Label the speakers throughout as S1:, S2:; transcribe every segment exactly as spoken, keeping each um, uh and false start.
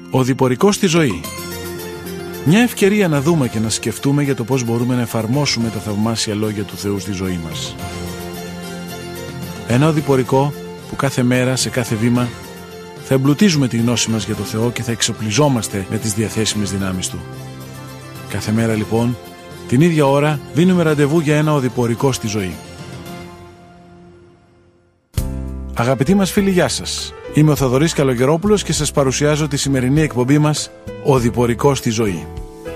S1: Ο διπορικός στη ζωή. Μια ευκαιρία να δούμε και να σκεφτούμε για το πώς μπορούμε να εφαρμόσουμε τα θαυμάσια λόγια του Θεού στη ζωή μας. Ένα οδηπορικό που κάθε μέρα, σε κάθε βήμα, θα εμπλουτίζουμε τη γνώση μας για το Θεό και θα εξοπλιζόμαστε με τις διαθέσιμες δυνάμεις Του. Κάθε μέρα λοιπόν, την ίδια ώρα, δίνουμε ραντεβού για ένα οδηπορικό στη ζωή. Αγαπητοί μας φίλοι, γεια σας. Είμαι ο Θοδωρής Καλογερόπουλος και σας παρουσιάζω τη σημερινή εκπομπή μας «Οδηπορικό στη ζωή».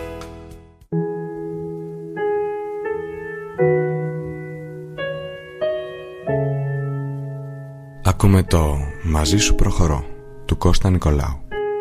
S2: Ακούμε το «Μαζί σου προχωρώ» του Κώστα Νικολάου.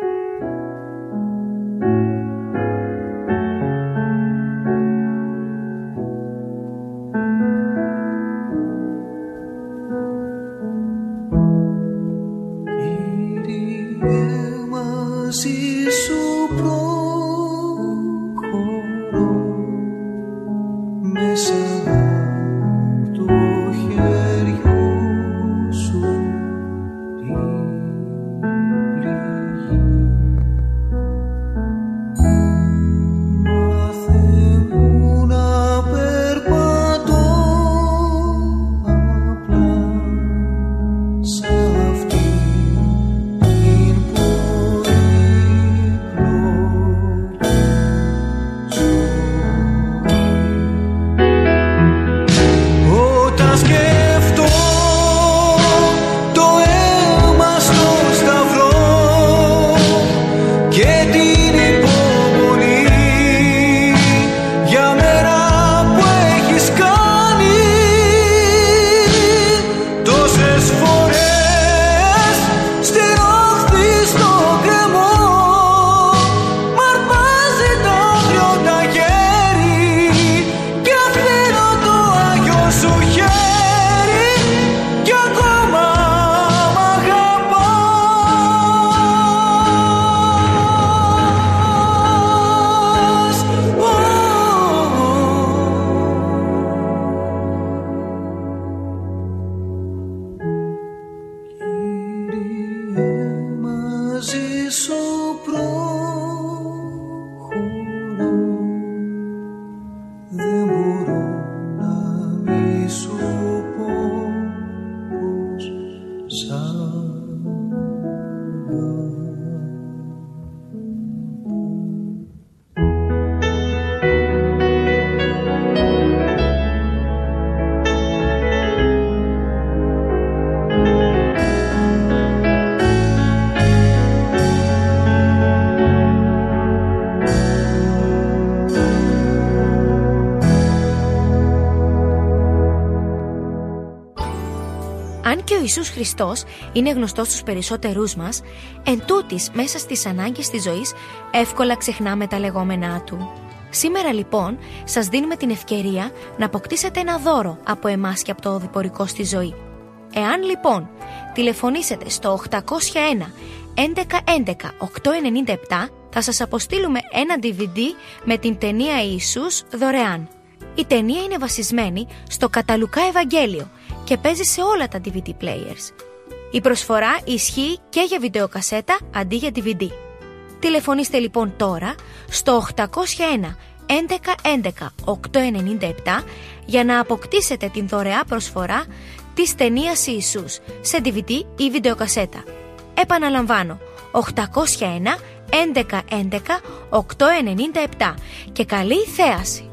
S3: Αν και ο Ιησούς Χριστός είναι γνωστός στους περισσότερούς μας, εν τούτης μέσα στις ανάγκες της ζωής εύκολα ξεχνάμε τα λεγόμενά Του. Σήμερα λοιπόν σας δίνουμε την ευκαιρία να αποκτήσετε ένα δώρο από εμάς και από το οδηπορικό στη ζωή. Εάν λοιπόν τηλεφωνήσετε στο οκτακόσια ένα έντεκα έντεκα οκτακόσια ενενήντα επτά, θα σας αποστείλουμε ένα ντι βι ντι με την ταινία Ιησούς δωρεάν. Η ταινία είναι βασισμένη στο κατά Λουκά Ευαγγέλιο και παίζει σε όλα τα ντι βι ντι players. Η προσφορά ισχύει και για βιντεοκασέτα αντί για ντι βι ντι. Τηλεφωνήστε λοιπόν τώρα στο οκτακόσια ένα έντεκα έντεκα οκτακόσια ενενήντα επτά για να αποκτήσετε την δωρεά προσφορά της ταινίας Ιησούς σε ντι βι ντι ή βιντεοκασέτα. Επαναλαμβάνω, οκτακόσια ένα έντεκα έντεκα οκτακόσια ενενήντα επτά και καλή θέαση.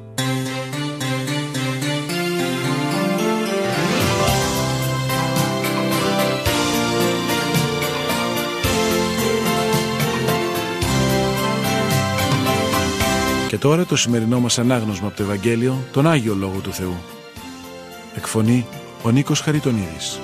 S1: Και τώρα το σημερινό μας ανάγνωσμα από το Ευαγγέλιο, τον Άγιο Λόγο του Θεού. Εκφωνεί ο Νίκος Χαριτονίδης.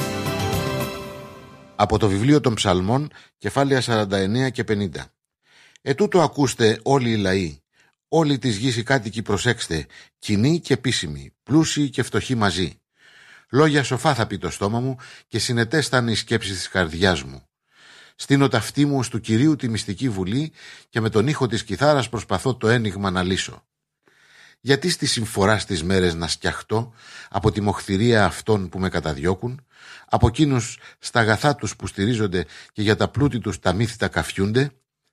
S4: Από το βιβλίο των Ψαλμών, κεφάλαια σαράντα εννέα και πενήντα. Ετούτο ακούστε όλοι οι λαοί, όλοι της γης οι κάτοικοι προσέξτε, κοινοί και επίσημοι, πλούσιοι και φτωχοί μαζί. Λόγια σοφά θα πει το στόμα μου και συνετέσταν οι σκέψεις της καρδιάς μου. Στείνω τα αυτή μου στου Κυρίου τη μυστική βουλή και με τον ήχο της κιθάρας προσπαθώ το ένιγμα να λύσω. Γιατί στη συμφορά στις μέρες να σκιαχτώ από τη μοχθηρία αυτών που με καταδιώκουν, από εκείνους στα αγαθά τους που στηρίζονται και για τα πλούτη τους τα μύθι τα καφιούνται,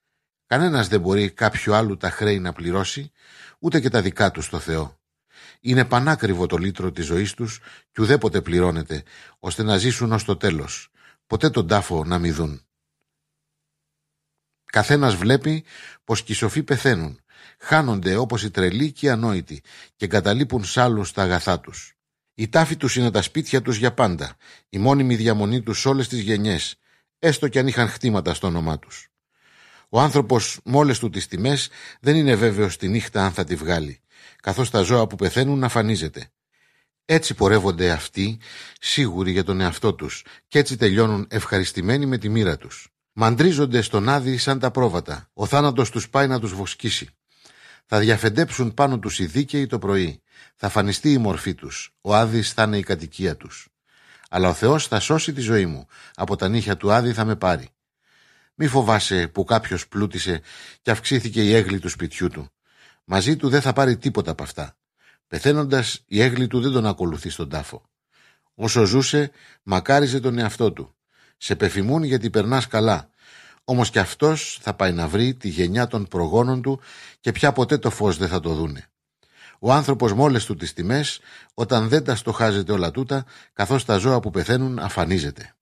S4: Κανένας δεν μπορεί κάποιου άλλου τα χρέη να πληρώσει, ούτε και τα δικά του στο Θεό. Είναι πανάκριβο το λίτρο της ζωής τους και ουδέποτε πληρώνεται, ώστε να ζήσουν ως το τέλος, ποτέ τον τάφο να μη δουν. Καθένας βλέπει πως και οι σοφοί πεθαίνουν, χάνονται όπως οι τρελοί και οι ανόητοι και εγκαταλείπουν σ' άλλους τα αγαθά τους. Η τάφη τους είναι τα σπίτια τους για πάντα, η μόνιμη διαμονή τους σε όλες τις γενιές, έστω κι αν είχαν χτήματα στο όνομά τους. Ο άνθρωπος με όλες του τις τιμές δεν είναι βέβαιος τη νύχτα αν θα τη βγάλει, καθώς τα ζώα που πεθαίνουν αφανίζεται. Έτσι πορεύονται αυτοί, σίγουροι για τον εαυτό τους, και έτσι τελειώνουν ευχαριστημένοι με τη μοίρα τους. Μαντρίζονται στον Άδη σαν τα πρόβατα, ο θάνατος τους πάει να τους βοσκήσει. Θα διαφεντέψουν πάνω τους οι δίκαιοι το πρωί, θα φανιστεί η μορφή τους, ο Άδης θα είναι η κατοικία τους. Αλλά ο Θεός θα σώσει τη ζωή μου, από τα νύχια του Άδη θα με πάρει. Μη φοβάσαι που κάποιος πλούτησε και αυξήθηκε η έγλη του σπιτιού του. Μαζί του δεν θα πάρει τίποτα από αυτά. Πεθαίνοντας, η έγλη του δεν τον ακολουθεί στον τάφο. Όσο ζούσε, μακάριζε τον εαυτό του. Σε πεφημούν γιατί περνάς καλά. Όμως κι αυτός θα πάει να βρει τη γενιά των προγόνων του και πια ποτέ το φως δεν θα το δούνε. Ο άνθρωπος με όλες του τις τιμές, όταν δεν τα στοχάζεται όλα τούτα, καθώς τα ζώα που πεθαίνουν αφανίζεται.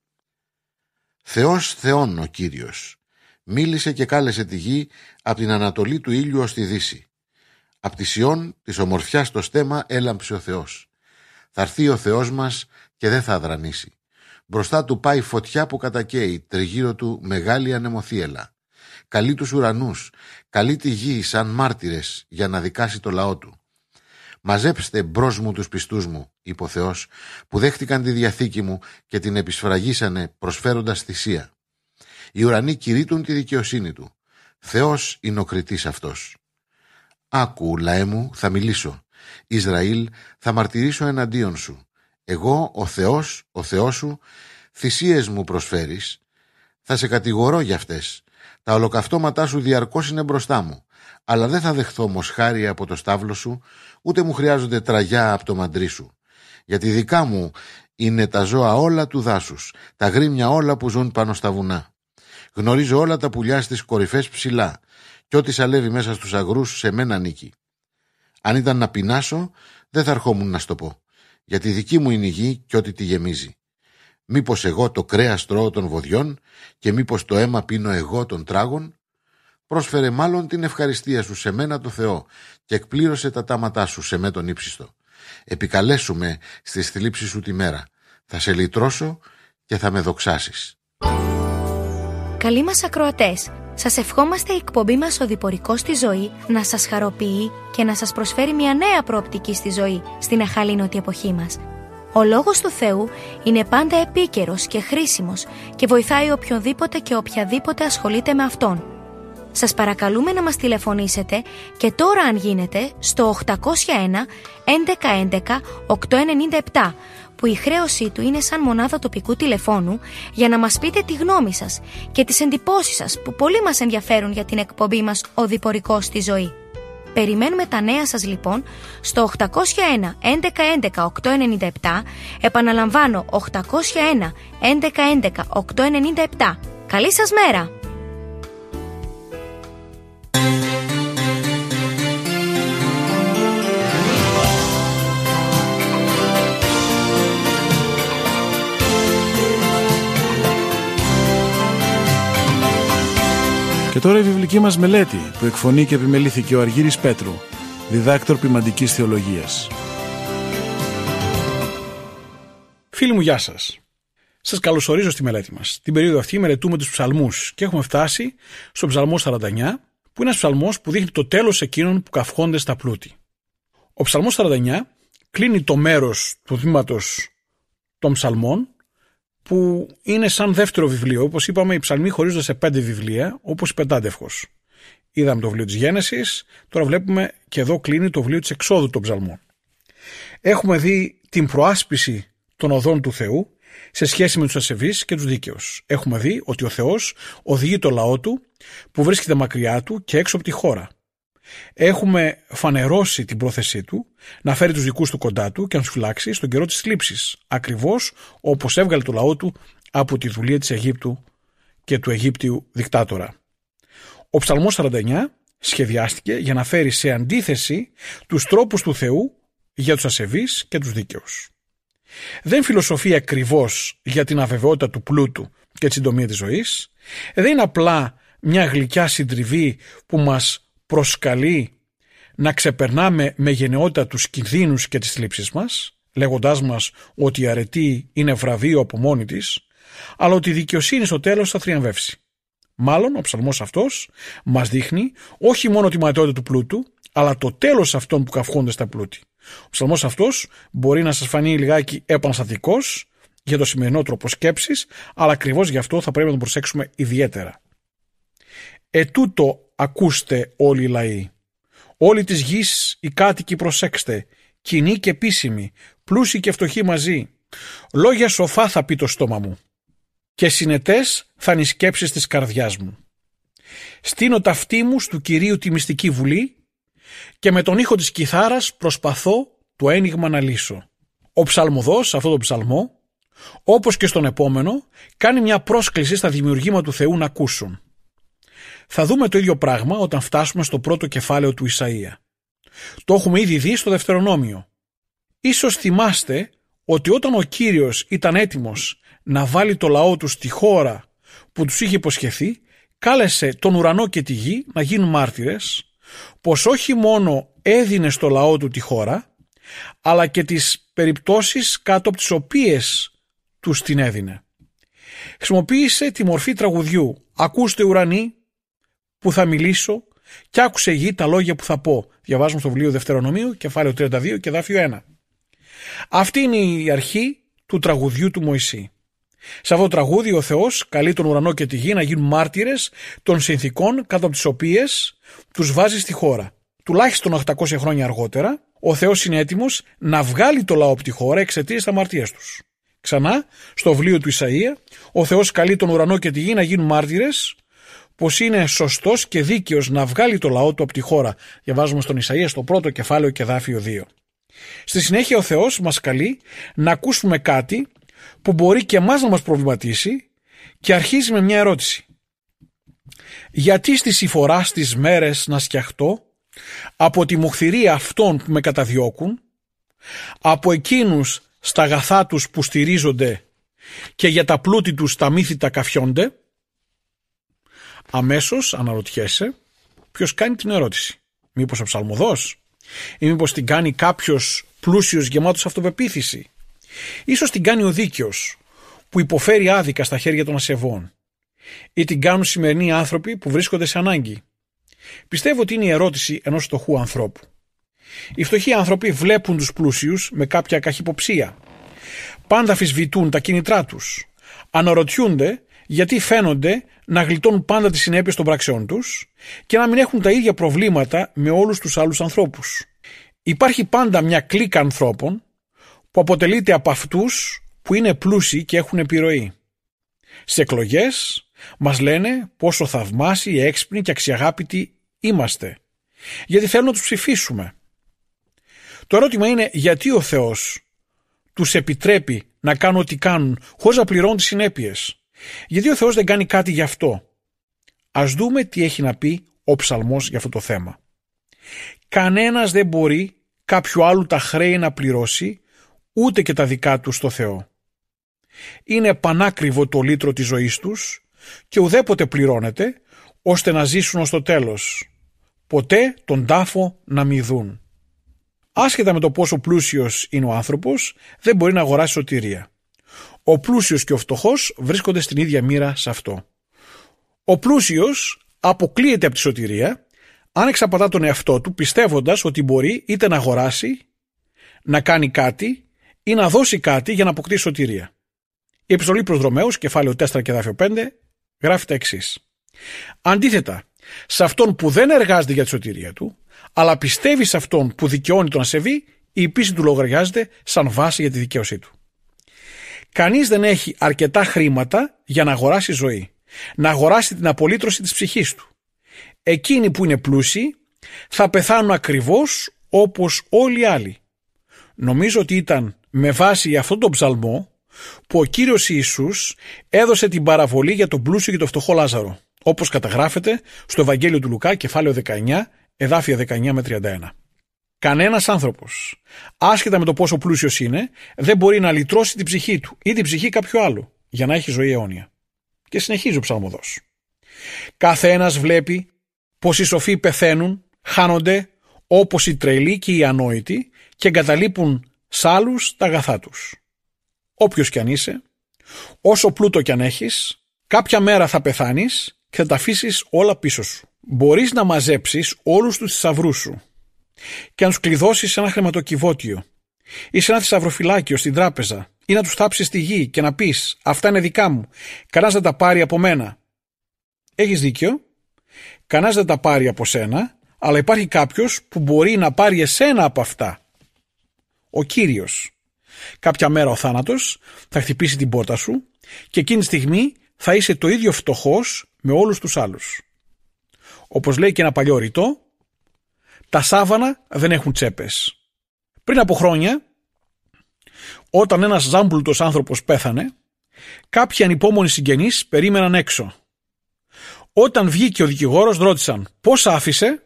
S4: Θεός Θεών ο Κύριος. Μίλησε και κάλεσε τη γη από την ανατολή του ήλιου ως τη δύση. Απ' τη Σιών της ομορφιάς το στέμμα έλαμψε ο Θεός. Θα έρθει ο Θεός μας και δεν θα αδρανήσει. Μπροστά του πάει φωτιά που κατακαίει, τριγύρω του μεγάλη ανεμοθύελα. Καλεί τους ουρανούς, καλεί τη γη σαν μάρτυρες για να δικάσει το λαό του. «Μαζέψτε μπρος μου τους πιστούς μου», είπε ο Θεός, που δέχτηκαν τη διαθήκη μου και την επισφραγίσανε προσφέροντας θυσία. Οι ουρανοί κηρύττουν τη δικαιοσύνη του. Θεός είναι ο κριτής αυτός. «Άκου, λαέ μου, θα μιλήσω. Ισραήλ, θα μαρτυρήσω εναντίον σου. Εγώ, ο Θεός, ο Θεός σου, θυσίες μου προσφέρεις. Θα σε κατηγορώ για αυτές. Τα ολοκαυτώματά σου διαρκώς είναι μπροστά μου. Αλλά δεν θα δεχθώ μοσχάρι από το στάβλο σου, ούτε μου χρειάζονται τραγιά από το μαντρί σου. Γιατί δικά μου είναι τα ζώα όλα του δάσους, τα γρήμια όλα που ζουν πάνω στα βουνά. Γνωρίζω όλα τα πουλιά στις κορυφές ψηλά, και ό,τι σαλεύει μέσα στους αγρούς σε μένα νίκη. Αν ήταν να πεινάσω, δεν θα ερχόμουν να στο πω, γιατί δική μου είναι η γη και ό,τι τη γεμίζει. Μήπως εγώ το κρέας τρώω των βοδιών και μήπως το αίμα πίνω εγώ των τράγων? Πρόσφερε μάλλον την ευχαριστία σου σε μένα το Θεό και εκπλήρωσε τα τάματά σου σε με τον ύψιστο. Επικαλέσουμε στις θλίψεις σου τη μέρα. Θα σε λυτρώσω και θα με δοξάσεις.
S3: Καλοί μας ακροατές, σας ευχόμαστε η εκπομπή μας «Οδηπορικός στη ζωή» να σας χαροποιεί και να σας προσφέρει μια νέα προοπτική στη ζωή στην αχαλήνωτη εποχή μας. Ο Λόγος του Θεού είναι πάντα επίκαιρος και χρήσιμος και βοηθάει οποιονδήποτε και οποιαδήποτε ασχολείται με Αυτόν. Σας παρακαλούμε να μας τηλεφωνήσετε και τώρα αν γίνεται στο οκτακόσια ένα έντεκα έντεκα οκτακόσια ενενήντα επτά, που η χρέωσή του είναι σαν μονάδα τοπικού τηλεφώνου, για να μας πείτε τη γνώμη σας και τις εντυπώσεις σας που πολύ μας ενδιαφέρουν για την εκπομπή μας «Οδηπορικός στη ζωή». Περιμένουμε τα νέα σας λοιπόν στο οκτακόσια ένα έντεκα έντεκα οκτακόσια ενενήντα επτά, επαναλαμβάνω οκτακόσια ένα έντεκα έντεκα οκτακόσια ενενήντα επτά. Καλή σας μέρα!
S1: Και τώρα η βιβλική μας μελέτη που εκφωνεί και επιμελήθηκε ο Αργύρης Πέτρου, διδάκτορ ποιμαντικής θεολογίας.
S5: Φίλοι μου, γεια σας. Σας καλωσορίζω στη μελέτη μας. Την περίοδο αυτή μελετούμε τους ψαλμούς και έχουμε φτάσει στον ψαλμό σαράντα εννιά, που είναι ένας ψαλμός που δείχνει το τέλος εκείνων που καυχόνται στα πλούτη. Ο ψαλμός σαράντα εννιά κλείνει το μέρος του τμήματος των ψαλμών, που είναι σαν δεύτερο βιβλίο. Όπως είπαμε, οι ψαλμοί χωρίζονται σε πέντε βιβλία, όπως η Πεντάντευχος. Είδαμε το βιβλίο της Γένεσης, τώρα βλέπουμε και εδώ κλείνει το βιβλίο της Εξόδου των ψαλμών. Έχουμε δει την προάσπιση των οδών του Θεού σε σχέση με τους ασεβείς και τους δίκαιους. Έχουμε δει ότι ο Θεός οδηγεί το λαό του που βρίσκεται μακριά του και έξω από τη χώρα. Έχουμε φανερώσει την πρόθεσή του να φέρει τους δικούς του κοντά του και να τους φυλάξει στον καιρό της θλίψης, ακριβώς όπως έβγαλε το λαό του από τη δουλεία της Αιγύπτου και του Αιγύπτιου δικτάτορα. Ο Ψαλμός σαράντα εννιά σχεδιάστηκε για να φέρει σε αντίθεση τους τρόπους του Θεού για τους ασεβείς και τους δίκαιους. Δεν φιλοσοφεί ακριβώς για την αβεβαιότητα του πλούτου και τη συντομία της ζωής. Δεν είναι απλά μια γλυκιά συντριβή που μας προσκαλεί να ξεπερνάμε με γενναιότητα τους κινδύνους και τις θλίψεις μας, λέγοντάς μας ότι η αρετή είναι βραβείο από μόνη της, αλλά ότι η δικαιοσύνη στο τέλος θα θριαμβεύσει. Μάλλον ο ψαλμός αυτός μας δείχνει όχι μόνο τη ματαιότητα του πλούτου, αλλά το τέλος αυτών που καυχόνται στα πλούτη. Ο ψαλμός αυτός μπορεί να σας φανεί λιγάκι επαναστατικός για το σημερινό τρόπο σκέψης, αλλά ακριβώς γι' αυτό θα πρέπει να τον προσέξουμε ιδιαίτερα. «Ετούτο ακούστε όλοι οι λαοί, όλοι της γης οι κάτοικοι προσέξτε, κοινοί και επίσημοι, πλούσιοι και φτωχοί μαζί. Λόγια σοφά θα πει το στόμα μου και συνετές θα είναι οι σκέψεις της καρδιάς μου. Στείνω τα αυτί μου του Κυρίου τη μυστική βουλή και με τον ήχο της κιθάρας προσπαθώ το ένιγμα να λύσω». Ο ψαλμοδός, αυτό το ψαλμό, όπως και στον επόμενο, κάνει μια πρόσκληση στα δημιουργήματα του Θεού να ακούσουν. Θα δούμε το ίδιο πράγμα όταν φτάσουμε στο πρώτο κεφάλαιο του Ισαΐα. Το έχουμε ήδη δει στο Δευτερονόμιο. Ίσως θυμάστε ότι όταν ο Κύριος ήταν έτοιμος να βάλει το λαό του στη χώρα που τους είχε υποσχεθεί, κάλεσε τον ουρανό και τη γη να γίνουν μάρτυρες πως όχι μόνο έδινε στο λαό του τη χώρα, αλλά και τις περιπτώσεις κάτω από τις οποίες τους την έδινε. Χρησιμοποίησε τη μορφή τραγουδιού «Ακούστε ουρανοί που θα μιλήσω και άκουσε γη τα λόγια που θα πω». Διαβάζουμε στο βιβλίο Δευτερονομίου, κεφάλαιο τριάντα δύο και εδάφιο ένα. Αυτή είναι η αρχή του τραγουδιού του Μωυσή. Σε αυτό το τραγούδι ο Θεός καλεί τον ουρανό και τη γη να γίνουν μάρτυρες των συνθηκών κάτω από τις οποίες τους βάζει στη χώρα. Τουλάχιστον οκτακόσια χρόνια αργότερα, ο Θεός είναι έτοιμος να βγάλει το λαό από τη χώρα εξαιτίας της αμαρτίας τους. Ξανά, στο βιβλίο του Ισαΐα, ο Θεός καλεί τον ουρανό και τη γη να γίνουν μάρτυρες πως είναι σωστός και δίκαιος να βγάλει το λαό του από τη χώρα. Διαβάζουμε στον Ισαΐα στο πρώτο κεφάλαιο και εδάφιο δύο. Στη συνέχεια ο Θεός μας καλεί να ακούσουμε κάτι που μπορεί και εμάς να μας προβληματίσει και αρχίζει με μια ερώτηση. Γιατί στη συμφορά στις μέρες να σκιαχτώ από τη μοχθηρία αυτών που με καταδιώκουν, από εκείνους στα αγαθά τους που στηρίζονται και για τα πλούτη τους τα μύθιτα καφιόνται? Αμέσως αναρωτιέσαι ποιος κάνει την ερώτηση. Μήπως ο ψαλμοδός? Ή μήπως την κάνει κάποιος πλούσιος γεμάτος αυτοπεποίθηση? Ίσως την κάνει ο δίκαιος που υποφέρει άδικα στα χέρια των ασεβών? Ή την κάνουν σημερινοί άνθρωποι που βρίσκονται σε ανάγκη? Πιστεύω ότι είναι η ερώτηση ενός φτωχού ανθρώπου. Οι φτωχοί άνθρωποι βλέπουν τους πλούσιους με κάποια καχυποψία. Πάντα αμφισβητούν τα κίνητρά τους. Αναρωτιούνται γιατί φαίνονται να γλιτώνουν πάντα τις συνέπειες των πράξεών τους και να μην έχουν τα ίδια προβλήματα με όλους τους άλλους ανθρώπους. Υπάρχει πάντα μια κλίκα ανθρώπων που αποτελείται από αυτούς που είναι πλούσιοι και έχουν επιρροή. Στις εκλογές μας λένε πόσο θαυμάσιοι, έξυπνοι και αξιαγάπητοι είμαστε, γιατί θέλουν να τους ψηφίσουμε. Το ερώτημα είναι γιατί ο Θεός τους επιτρέπει να κάνουν ό,τι κάνουν χωρίς να πληρώνουν τις συνέπειες? Γιατί ο Θεός δεν κάνει κάτι γι' αυτό? Ας δούμε τι έχει να πει ο ψαλμός για αυτό το θέμα. Κανένας δεν μπορεί κάποιου άλλου τα χρέη να πληρώσει, ούτε και τα δικά του στο Θεό. Είναι πανάκριβο το λίτρο της ζωής τους και ουδέποτε πληρώνεται ώστε να ζήσουν ως το τέλος. Ποτέ τον τάφο να μη δουν. Άσχετα με το πόσο πλούσιος είναι ο άνθρωπος, δεν μπορεί να αγοράσει σωτηρία. Ο πλούσιος και ο φτωχός βρίσκονται στην ίδια μοίρα σε αυτό. Ο πλούσιος αποκλείεται από τη σωτηρία αν εξαπατά τον εαυτό του πιστεύοντας ότι μπορεί είτε να αγοράσει, να κάνει κάτι ή να δώσει κάτι για να αποκτήσει σωτηρία. Η επιστολή προς Ρωμαίους, κεφάλαιο τέσσερα και εδάφιο πέντε, γράφει τα εξής. Αντίθετα, σε αυτόν που δεν εργάζεται για τη σωτηρία του, αλλά πιστεύει σε αυτόν που δικαιώνει τον ασεβή, η πίστη του λογαριάζεται σαν βάση για τη δικαίωσή του. Κανείς δεν έχει αρκετά χρήματα για να αγοράσει ζωή, να αγοράσει την απολύτρωση της ψυχής του. Εκείνοι που είναι πλούσιοι θα πεθάνουν ακριβώς όπως όλοι οι άλλοι. Νομίζω ότι ήταν με βάση αυτόν τον ψαλμό που ο Κύριος Ιησούς έδωσε την παραβολή για τον πλούσιο και τον φτωχό Λάζαρο. όπως καταγράφεται στο Ευαγγέλιο του Λουκά, κεφάλαιο δεκαεννιά, εδάφια δεκαεννιά με τριάντα ένα. Κανένας άνθρωπος, άσχετα με το πόσο πλούσιος είναι, δεν μπορεί να λυτρώσει την ψυχή του ή την ψυχή κάποιου άλλου για να έχει ζωή αιώνια. Και συνεχίζει ο ψαλμοδός. Κάθε ένας βλέπει πως οι σοφοί πεθαίνουν, χάνονται όπως οι τρελοί και οι ανόητοι και εγκαταλείπουν σ' άλλους τα αγαθά τους. Όποιος κι αν είσαι, όσο πλούτο κι αν έχεις, κάποια μέρα θα πεθάνεις και θα τα αφήσεις όλα πίσω σου. Μπορείς να μαζέψεις όλους τους θησαυρούς σου και να τους κλειδώσεις σε ένα χρηματοκιβώτιο ή σε ένα θησαυροφυλάκιο στην τράπεζα ή να τους θάψεις στη γη και να πεις «Αυτά είναι δικά μου, κανένας δεν τα πάρει από μένα». Έχεις δίκιο, κανένας δεν τα πάρει από σένα, αλλά υπάρχει κάποιος που μπορεί να πάρει εσένα από αυτά. Ο Κύριος. Κάποια μέρα ο θάνατος θα χτυπήσει την πόρτα σου και εκείνη τη στιγμή θα είσαι το ίδιο φτωχός με όλους τους άλλους. Όπως λέει και ένα παλιό ρητό, τα σάβανα δεν έχουν τσέπες. Πριν από χρόνια, όταν ένας ζάμπλουτος άνθρωπος πέθανε, κάποιοι ανυπόμονοι συγγενείς περίμεναν έξω. Όταν βγήκε ο δικηγόρος, ρώτησαν «Πόσα άφησε?»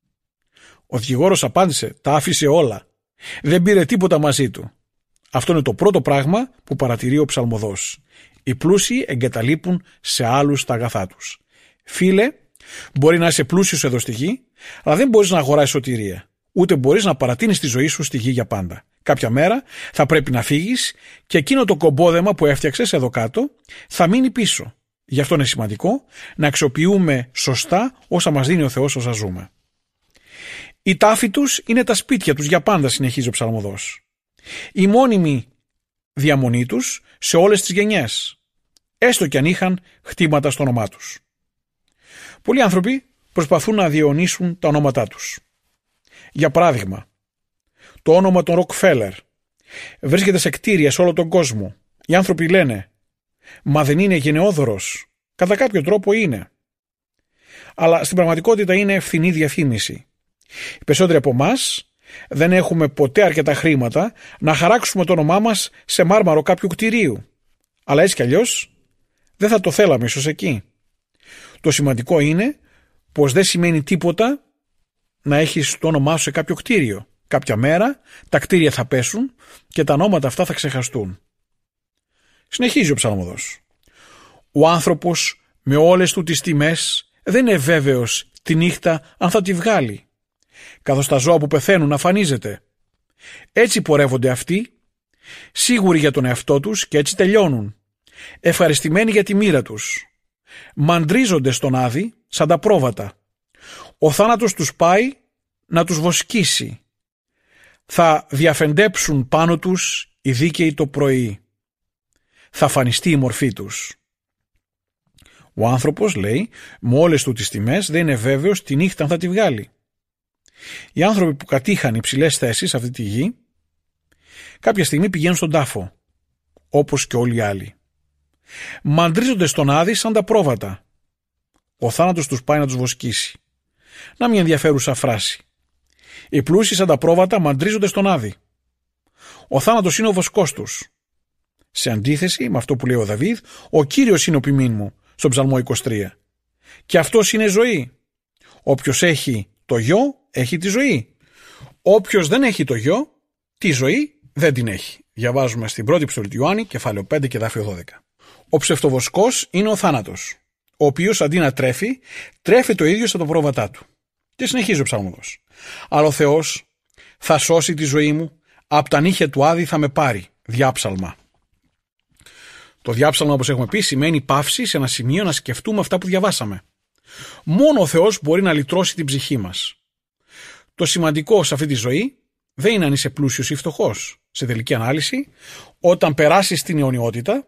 S5: Ο δικηγόρος απάντησε «Τα άφησε όλα. Δεν πήρε τίποτα μαζί του». Αυτό είναι το πρώτο πράγμα που παρατηρεί ο ψαλμοδός. Οι πλούσιοι εγκαταλείπουν σε άλλους τα αγαθά τους. Φίλε, μπορεί να είσαι πλούσιος εδώ στη γη, αλλά δεν μπορείς να αγοράσεις σωτηρία. Ούτε μπορείς να παρατείνεις τη ζωή σου στη γη για πάντα. Κάποια μέρα θα πρέπει να φύγεις και εκείνο το κομπόδεμα που έφτιαξες εδώ κάτω θα μείνει πίσω. Γι' αυτό είναι σημαντικό να αξιοποιούμε σωστά όσα μας δίνει ο Θεός όσα ζούμε. Η τάφη τους είναι τα σπίτια τους για πάντα, συνεχίζει ο ψαλμοδός. Η μόνιμη διαμονή τους σε όλες τις γενιές, έστω κι αν είχαν χτήματα στο όνομά τους. Πολλοί άνθρωποι προσπαθούν να διαιωνίσουν τα ονόματά τους. Για παράδειγμα, το όνομα των Ροκφέλερ βρίσκεται σε κτίρια σε όλο τον κόσμο. Οι άνθρωποι λένε «Μα δεν είναι γενναιόδωρος?» Κατά κάποιο τρόπο είναι. Αλλά στην πραγματικότητα είναι ευθυνή διαφήμιση. Οι περισσότεροι από εμάς δεν έχουμε ποτέ αρκετά χρήματα να χαράξουμε το όνομά μας σε μάρμαρο κάποιου κτηρίου. Αλλά έτσι κι αλλιώς δεν θα το θέλαμε ίσως εκεί. Το σημαντικό είναι πως δεν σημαίνει τίποτα να έχεις το όνομά σου σε κάποιο κτίριο. Κάποια μέρα τα κτίρια θα πέσουν και τα ονόματα αυτά θα ξεχαστούν. Συνεχίζει ο ψαλμοδός. Ο άνθρωπος με όλες του τις τιμές δεν είναι βέβαιος τη νύχτα αν θα τη βγάλει, καθώς τα ζώα που πεθαίνουν αφανίζεται. Έτσι πορεύονται αυτοί, σίγουροι για τον εαυτό τους και έτσι τελειώνουν, ευχαριστημένοι για τη μοίρα τους. Μαντρίζονται στον άδη σαν τα πρόβατα. Ο θάνατος τους πάει να τους βοσκήσει. Θα διαφεντέψουν πάνω τους οι δίκαιοι το πρωί. Θα φανιστεί η μορφή τους. Ο άνθρωπος, λέει, με όλες του τις τιμές δεν είναι βέβαιος τη νύχτα αν θα τη βγάλει. Οι άνθρωποι που κατήχαν υψηλές θέσεις σε αυτή τη γη κάποια στιγμή πηγαίνουν στον τάφο, όπως και όλοι οι άλλοι. Μαντρίζονται στον άδη σαν τα πρόβατα. Ο θάνατος τους πάει να τους βοσκήσει. Να μια ενδιαφέρουσα φράση. Οι πλούσιοι σαν τα πρόβατα μαντρίζονται στον άδη. Ο θάνατος είναι ο βοσκός τους. Σε αντίθεση με αυτό που λέει ο Δαβίδ, ο Κύριος είναι ο ποιμήν μου, στον Ψαλμό είκοσι τρία. Και αυτός είναι ζωή. Όποιος έχει το γιο, έχει τη ζωή. Όποιος δεν έχει το γιο, τη ζωή δεν την έχει. Διαβάζουμε στην πρώτη επιστολή του Ιωάννη, κεφάλαιο πέντε και εδάφιο δώδεκα. Ο ψευτοβοσκός είναι ο θάνατος, ο οποίος αντί να τρέφει, τρέφει το ίδιο στα το πρόβατά του. Και συνεχίζει ο ψαλμοδός. Αλλά ο Θεός θα σώσει τη ζωή μου, απ' τα νύχια του άδη θα με πάρει. Διάψαλμα. Το διάψαλμα, όπως έχουμε πει, σημαίνει παύση σε ένα σημείο να σκεφτούμε αυτά που διαβάσαμε. Μόνο ο Θεός μπορεί να λυτρώσει την ψυχή μας. Το σημαντικό σε αυτή τη ζωή δεν είναι αν είσαι πλούσιος ή φτωχός. Σε τελική ανάλυση, όταν περάσεις την αιωνιότητα,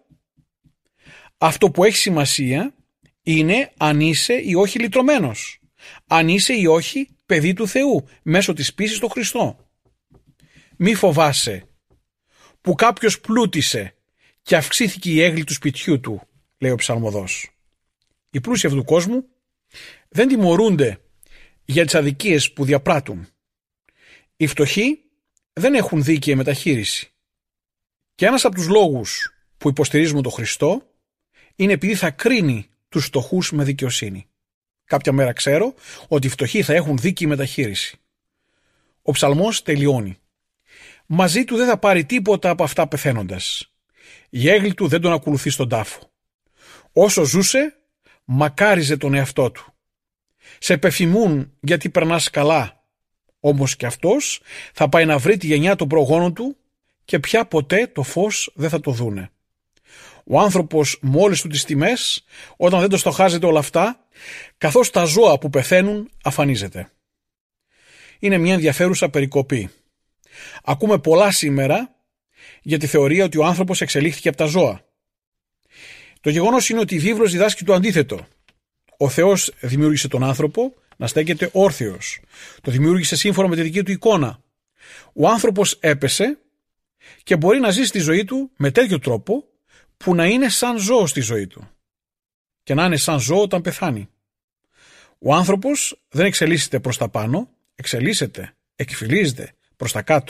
S5: αυτό που έχει σημασία είναι αν είσαι ή όχι λυτρωμένος. Αν είσαι ή όχι παιδί του Θεού μέσω της πίστης στο Χριστό. Μη φοβάσαι που κάποιος πλούτησε και αυξήθηκε η έγκλη του σπιτιού του, λέει ο ψαλμοδός. Οι πλούσιοι αυτού του κόσμου δεν τιμωρούνται για τις αδικίες που διαπράττουν. Οι φτωχοί δεν έχουν δίκαιη μεταχείριση. Και ένας από τους λόγους που υποστηρίζουμε τον Χριστό είναι επειδή θα κρίνει τους φτωχούς με δικαιοσύνη. Κάποια μέρα ξέρω ότι οι φτωχοί θα έχουν δίκαιη μεταχείριση. Ο ψαλμός τελειώνει. Μαζί του δεν θα πάρει τίποτα από αυτά πεθαίνοντας. Η έγκλη του δεν τον ακολουθεί στον τάφο. Όσο ζούσε, μακάριζε τον εαυτό του. Σε επεφημούν γιατί περνάς καλά. Όμως και αυτός θα πάει να βρει τη γενιά των προγόνων του και πια ποτέ το φως δεν θα το δούνε. Ο άνθρωπος μόλις του τις τιμές, όταν δεν το στοχάζεται όλα αυτά, καθώς τα ζώα που πεθαίνουν αφανίζεται. Είναι μια ενδιαφέρουσα περικοπή. Ακούμε πολλά σήμερα για τη θεωρία ότι ο άνθρωπος εξελίχθηκε από τα ζώα. Το γεγονός είναι ότι η βίβλος διδάσκει το αντίθετο. Ο Θεός δημιούργησε τον άνθρωπο να στέκεται όρθιος. Το δημιούργησε σύμφωνα με τη δική του εικόνα. Ο άνθρωπος έπεσε και μπορεί να ζήσει τη ζωή του με τέτοιο τρόπο που να είναι σαν ζώο στη ζωή του και να είναι σαν ζώο όταν πεθάνει. Ο άνθρωπος δεν εξελίσσεται προς τα πάνω, εξελίσσεται, εκφυλίζεται προς τα κάτω.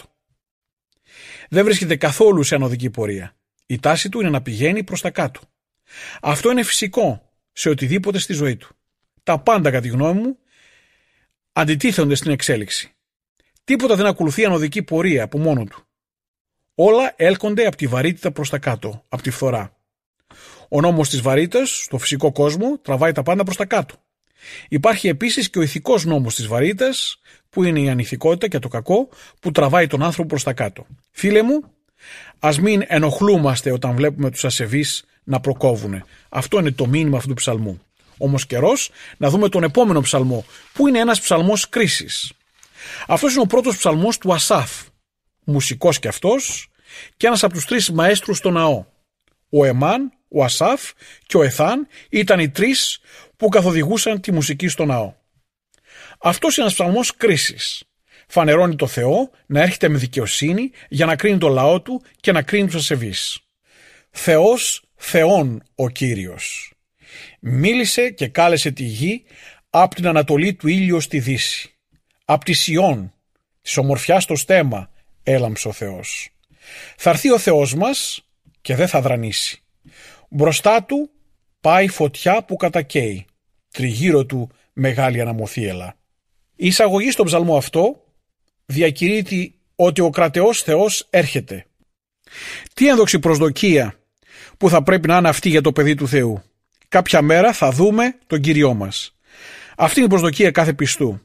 S5: Δεν βρίσκεται καθόλου σε ανωδική πορεία. Η τάση του είναι να πηγαίνει προς τα κάτω. Αυτό είναι φυσικό σε οτιδήποτε στη ζωή του. Τα πάντα, κατά τη γνώμη μου, αντιτίθενται στην εξέλιξη. Τίποτα δεν ακολουθεί ανωδική πορεία από μόνο του. Όλα έλκονται από τη βαρύτητα προς τα κάτω, από τη φθορά. Ο νόμος της βαρύτητας στο φυσικό κόσμο τραβάει τα πάντα προς τα κάτω. Υπάρχει επίσης και ο ηθικός νόμος της βαρύτητας, που είναι η ανηθικότητα και το κακό, που τραβάει τον άνθρωπο προς τα κάτω. Φίλε μου, ας μην ενοχλούμαστε όταν βλέπουμε τους ασεβείς να προκόβουνε. Αυτό είναι το μήνυμα αυτού του ψαλμού. Όμως καιρός να δούμε τον επόμενο ψαλμό, που είναι ένας ψαλμός κρίσης. Αυτός είναι ο πρώτος ψαλμός του Ασάφ, μουσικός κι αυτός, και ένας από τους τρεις μαέστρους στο ναό. Ο Εμάν, ο Ασάφ και ο Εθάν ήταν οι τρεις που καθοδηγούσαν τη μουσική στο ναό. Αυτός είναι ένας ψαλμός κρίσης. Φανερώνει το Θεό να έρχεται με δικαιοσύνη για να κρίνει το λαό του και να κρίνει τους ασεβείς. Θεός Θεόν ο Κύριος. Μίλησε και κάλεσε τη γη από την ανατολή του ήλιου στη δύση. Απ' τη Σιών, της ομορφιάς το στέμμα, έλαμψε ο Θεός. Θα έρθει ο Θεός μας και δεν θα δρανήσει. Μπροστά του πάει φωτιά που κατακαίει, τριγύρω του μεγάλη αναμοθίελα. Η εισαγωγή στον ψαλμό αυτό διακηρύττει ότι ο κρατεός Θεός έρχεται. Τι ένδοξη προσδοκία που θα πρέπει να είναι αυτή για το παιδί του Θεού. Κάποια μέρα θα δούμε τον Κύριό μας. Αυτή είναι η προσδοκία κάθε πιστού.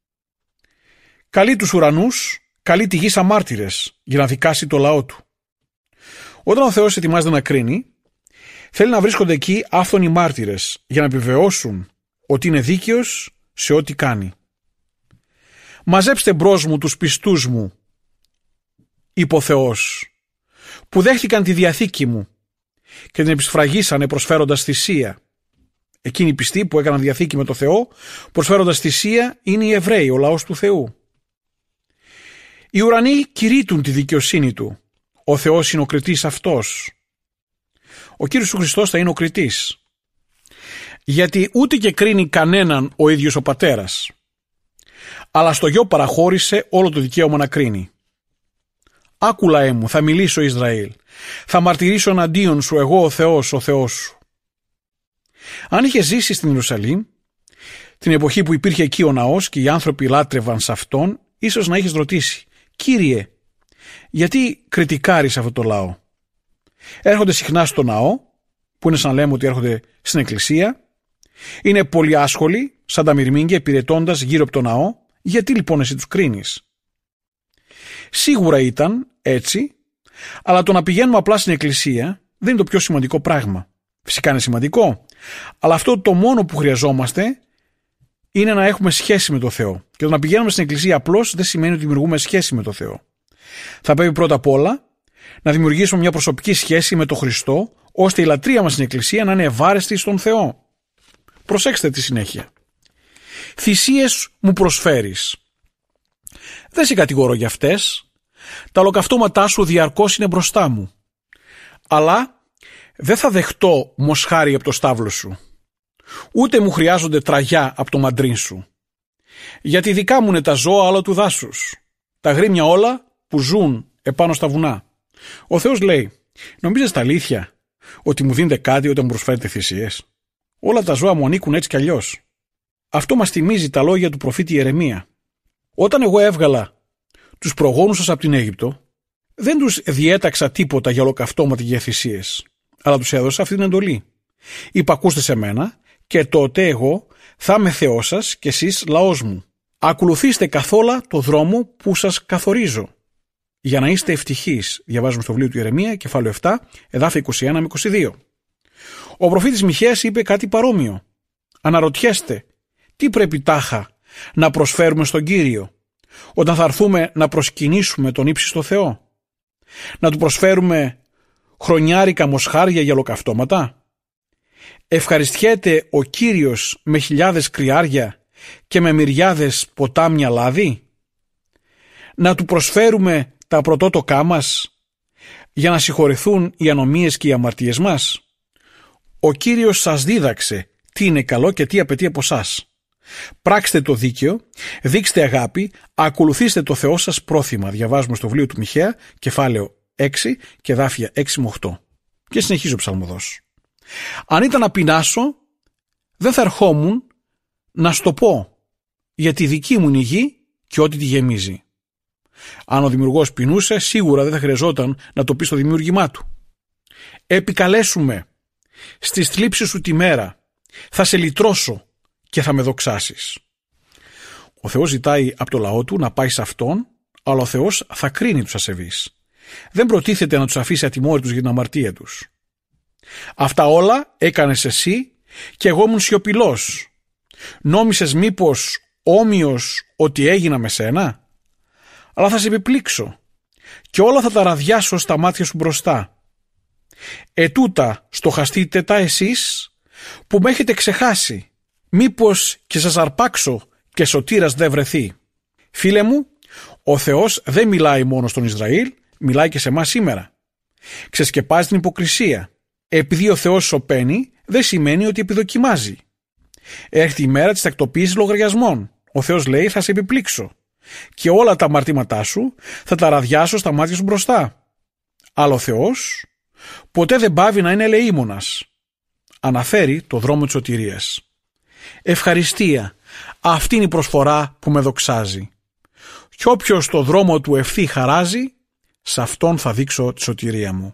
S5: Καλεί τους ουρανούς, καλεί τη γη σαν μάρτυρες για να δικάσει το λαό του. Όταν ο Θεός ετοιμάζεται να κρίνει, θέλει να βρίσκονται εκεί άφθονοι μάρτυρες για να επιβεβαιώσουν ότι είναι δίκαιος σε ό,τι κάνει. Μαζέψτε μπρος μου τους πιστούς μου, είπε ο Θεός, που δέχτηκαν τη διαθήκη μου και την επισφραγίσανε προσφέροντας θυσία. Εκείνοι οι πιστοί που έκαναν διαθήκη με το Θεό προσφέροντας θυσία είναι οι Εβραίοι, ο λαός του Θεού. Οι ουρανοί κηρύττουν τη δικαιοσύνη του. Ο Θεός είναι ο κριτής αυτός. Ο Κύριος ο Χριστός θα είναι ο κριτής. Γιατί ούτε και κρίνει κανέναν ο ίδιος ο Πατέρας, αλλά στο Γιο παραχώρησε όλο το δικαίωμα να κρίνει. Άκου λαέ μου, θα μιλήσω Ισραήλ. Θα μαρτυρήσω εναντίον σου εγώ ο Θεός, ο Θεός σου. Αν είχε ζήσει στην Ιερουσαλήμ, την εποχή που υπήρχε εκεί ο ναός και οι άνθρωποι λάτρευαν σε αυτόν, ίσως να είχες ρωτήσει, Κύριε, γιατί κριτικάρεις αυτό το λαό? Έρχονται συχνά στο ναό, που είναι σαν να λέμε ότι έρχονται στην εκκλησία, είναι πολύ άσχολοι, σαν τα μυρμήγκια, υπηρετώντας γύρω από το ναό. Γιατί λοιπόν εσύ τους κρίνεις? Σίγουρα ήταν έτσι, αλλά το να πηγαίνουμε απλά στην εκκλησία δεν είναι το πιο σημαντικό πράγμα. Φυσικά είναι σημαντικό, αλλά αυτό το μόνο που χρειαζόμαστε είναι να έχουμε σχέση με το Θεό. Και το να πηγαίνουμε στην εκκλησία απλώς δεν σημαίνει ότι δημιουργούμε σχέση με το Θεό. Θα πρέπει πρώτα απ' όλα να δημιουργήσουμε μια προσωπική σχέση με τον Χριστό, ώστε η λατρεία μας στην εκκλησία να είναι ευάρεστη στον Θεό. Προσέξτε τη συνέχεια. Θυσίες μου προσφέρεις. Δεν σε κατηγορώ για αυτές. Τα ολοκαυτώματά σου διαρκώς είναι μπροστά μου. Αλλά δεν θα δεχτώ μοσχάρι από το στάβλο σου. Ούτε μου χρειάζονται τραγιά από το μαντρίν σου. Γιατί δικά μου είναι τα ζώα άλλο του δάσους. Τα γρήμια όλα που ζουν επάνω στα βουνά. Ο Θεός λέει, νομίζεις τα αλήθεια ότι μου δίνετε κάτι όταν μου προσφέρετε θυσίες? Όλα τα ζώα μου ανήκουν έτσι κι αλλιώς. Αυτό μας θυμίζει τα λόγια του προφήτη Ιερεμία. Όταν εγώ έβγαλα τους προγόνους σας από την Αίγυπτο, δεν τους διέταξα τίποτα για ολοκαυτώματα και για θυσίες, αλλά τους έδωσα αυτή την εντολή. Υπακούστε σε μένα και τότε εγώ θα είμαι Θεός σας και εσείς λαός μου. Ακολουθήστε καθόλα το δρόμο που σας καθορίζω, για να είστε ευτυχείς. Διαβάζουμε στο βιβλίο του Ιερεμία, κεφάλαιο επτά, εδάφια είκοσι ένα με είκοσι δύο. Ο προφήτης Μιχαίας είπε κάτι παρόμοιο. Αναρωτιέστε, τι πρέπει τάχα να προσφέρουμε στον Κύριο, όταν θα έρθουμε να προσκυνήσουμε τον ύψιστο Θεό? Να του προσφέρουμε χρονιάρικα μοσχάρια για ολοκαυτώματα? Ευχαριστιέται ο Κύριος με χιλιάδες κρυάρια και με μυριάδες ποτάμια λάδι? Να του προσφέρουμε τα πρωτότοκά μας για να συγχωρηθούν οι ανομίες και οι αμαρτίες μας? Ο Κύριος σας δίδαξε τι είναι καλό και τι απαιτεί από εσάς. Πράξτε το δίκαιο, δείξτε αγάπη, ακολουθήστε το Θεό σας πρόθυμα. Διαβάζουμε στο βιβλίο του Μιχαία, κεφάλαιο έξι και εδάφια έξι με οκτώ. Και συνεχίζω ο ψαλμοδός. Αν ήταν να πεινάσω, δεν θα ερχόμουν να σου το πω, γιατί δική μου είναι η γη και ό,τι τη γεμίζει. Αν ο δημιουργός πεινούσε, σίγουρα δεν θα χρειαζόταν να το πει στο δημιούργημά του. Επικαλέσουμε στις θλίψεις σου τη μέρα, θα σε λυτρώσω και θα με δοξάσεις. Ο Θεός ζητάει από το λαό του να πάει σε Αυτόν, αλλά ο Θεός θα κρίνει τους ασεβείς. Δεν προτίθεται να τους αφήσει ατιμόρυτους για την αμαρτία τους. Αυτά όλα έκανες εσύ και εγώ ήμουν σιωπηλός. Νόμισες μήπως όμοιος ότι έγινα με σένα? Αλλά θα σε επιπλήξω και όλα θα τα ραδιάσω στα μάτια σου μπροστά. Ετούτα στοχαστείτε τα εσείς που με έχετε ξεχάσει, μήπως και σας αρπάξω και σωτήρας δεν βρεθεί. Φίλε μου, ο Θεός δεν μιλάει μόνο στον Ισραήλ, μιλάει και σε εμάς σήμερα. Ξεσκεπάζει την υποκρισία. Επειδή ο Θεός σωπαίνει, δεν σημαίνει ότι επιδοκιμάζει. Έρχεται η μέρα της τακτοποίησης λογαριασμών. Ο Θεός λέει θα σε επιπλήξω και όλα τα αμαρτήματά σου θα τα ραδιάσω στα μάτια σου μπροστά. Αλλά ο Θεός ποτέ δεν πάβει να είναι ελεήμονας. Αναφέρει το δρόμο της σωτηρίας. Ευχαριστία, αυτή είναι η προσφορά που με δοξάζει. Κι όποιος το δρόμο του ευθύ χαράζει, σε αυτόν θα δείξω τη σωτηρία μου.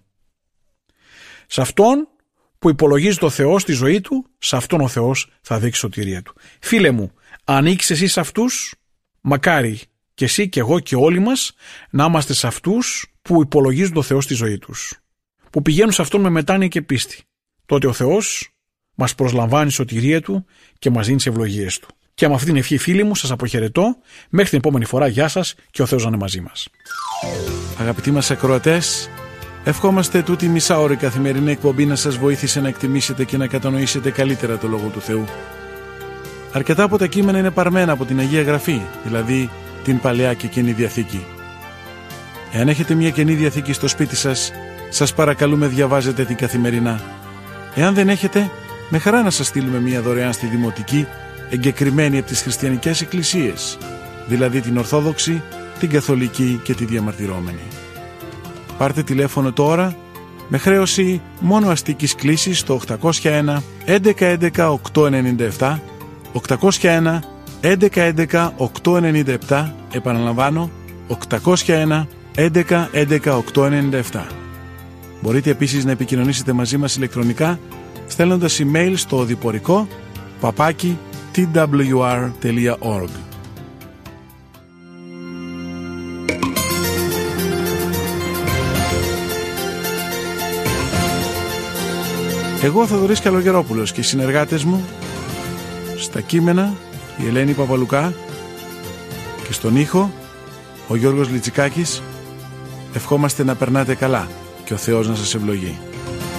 S5: Σε αυτόν που υπολογίζει το Θεό στη ζωή του, σε αυτόν ο Θεός θα δείξει σωτηρία του. Φίλε μου, ανήκεις εσύ σε αυτούς? Μακάρι και εσύ και εγώ και όλοι μας να είμαστε σε αυτούς που υπολογίζουν το Θεό στη ζωή τους, που πηγαίνουν σε αυτόν με μετάνοια και πίστη. Τότε ο Θεός μας προσλαμβάνει σωτηρία του και μας δίνει τις ευλογίες του. Και με αυτή την ευχή, φίλοι μου, σας αποχαιρετώ. Μέχρι την επόμενη φορά, γεια σας και ο Θεός να είναι μαζί μας.
S1: Αγαπητοί μας ακροατές, ευχόμαστε τούτη μισάωρη καθημερινή εκπομπή να σας βοήθησε να εκτιμήσετε και να κατανοήσετε καλύτερα το Λόγο του Θεού. Αρκετά από τα κείμενα είναι παρμένα από την Αγία Γραφή, δηλαδή την Παλαιά και Καινή Διαθήκη. Εάν έχετε μια Καινή Διαθήκη στο σπίτι σας, σας παρακαλούμε διαβάζετε την καθημερινά. Εάν δεν έχετε, με χαρά να σας στείλουμε μια δωρεάν στη Δημοτική, εγκεκριμένη από τις χριστιανικές εκκλησίες, δηλαδή την Ορθόδοξη, την Καθολική και τη Διαμαρτυρόμενη. Πάρτε τηλέφωνο τώρα με χρέωση μόνο αστικής κλήσης στο οκτακόσια ένα έντεκα έντεκα οκτακόσια ενενήντα επτά, οκτακόσια ένα έντεκα έντεκα οκτακόσια ενενήντα επτά, επαναλαμβάνω οκτακόσια ένα έντεκα έντεκα οκτακόσια ενενήντα επτά. Μπορείτε επίσης να επικοινωνήσετε μαζί μας ηλεκτρονικά στέλνοντας email στο οδηπορικό παπάκι τι ντάμπλιου αρ τελεία org. Εγώ, Θοδωρής Καλογερόπουλος, και οι συνεργάτες μου στα κείμενα η Ελένη Παπαλουκά και στον ήχο ο Γιώργος Λιτσικάκης, ευχόμαστε να περνάτε καλά και ο Θεός να σας ευλογεί.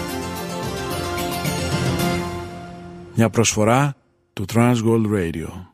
S1: Μια προσφορά του Transworld Radio.